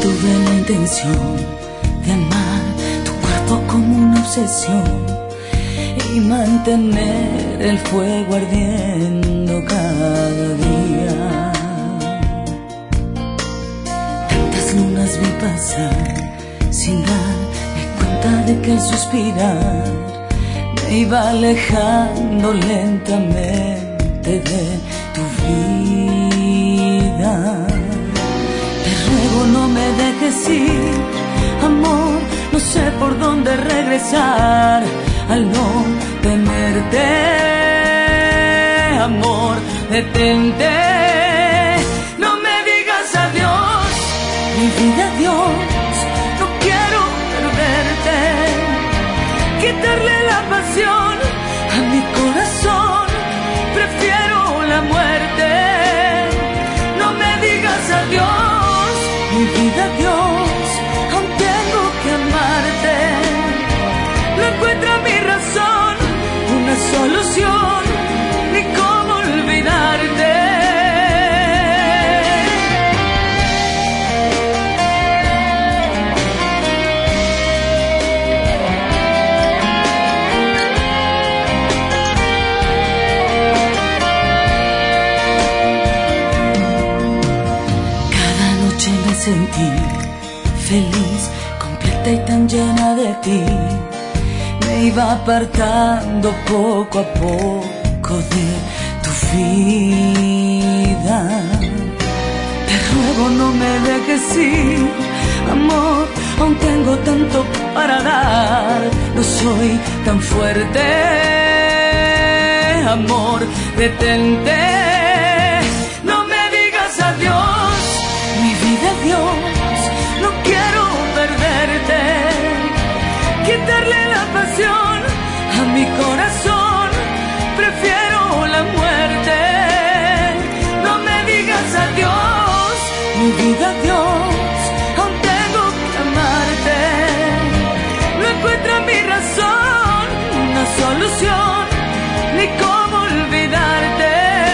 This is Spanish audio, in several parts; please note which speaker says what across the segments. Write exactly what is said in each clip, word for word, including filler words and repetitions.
Speaker 1: tuve la intención de amar tu cuerpo como una obsesión y mantener el fuego ardiendo cada día. Tantas lunas vi pasar sin darme cuenta de que al suspirar me iba alejando lentamente de tu vida. Te ruego no me dejes ir, amor, no sé por dónde regresar al no tenerte. Amor, detente, no me digas adiós, mi vida, adiós, no quiero perderte, quitarle la pasión a mi corazón, prefiero la muerte. No me digas adiós, mi vida, adiós, aún tengo que amarte. No encuentro mi razón, una solución, ni cómo olvidarte. Cada noche me sentí feliz, completa y tan llena de ti. Me iba apartando poco a poco de tu vida. Te ruego no me dejes ir, amor, aún tengo tanto para dar. No soy tan fuerte, amor, detente. No me digas adiós, mi vida, adiós, no quiero perderte, quitarle la pasión a mi corazón, prefiero la muerte. No me digas adiós, mi vida, adiós, aún tengo que amarte. No encuentro mi razón, una solución, ni cómo olvidarte.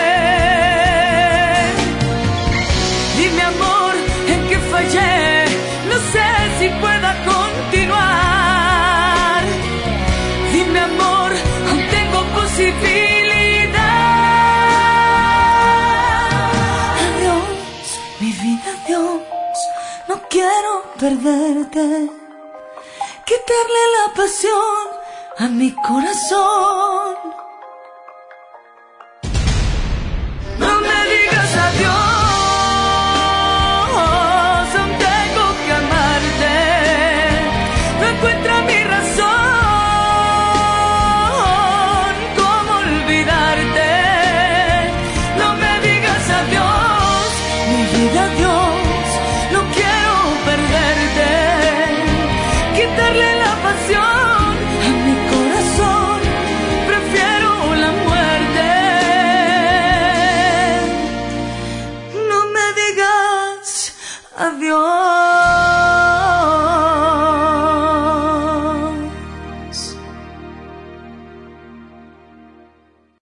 Speaker 1: Dime, amor, en qué fallé, no sé si pueda continuar. Dime, amor, aún tengo posibilidad. Adiós, mi vida, adiós, no quiero perderte, quitarle la pasión a mi corazón. No me digas adiós, aún tengo que amarte. No encuentro mi razón, cómo olvidarte. No me digas adiós, mi vida, adiós, no quiero perderte, quitarle la pasión a mi corazón, prefiero la muerte. No me digas adiós.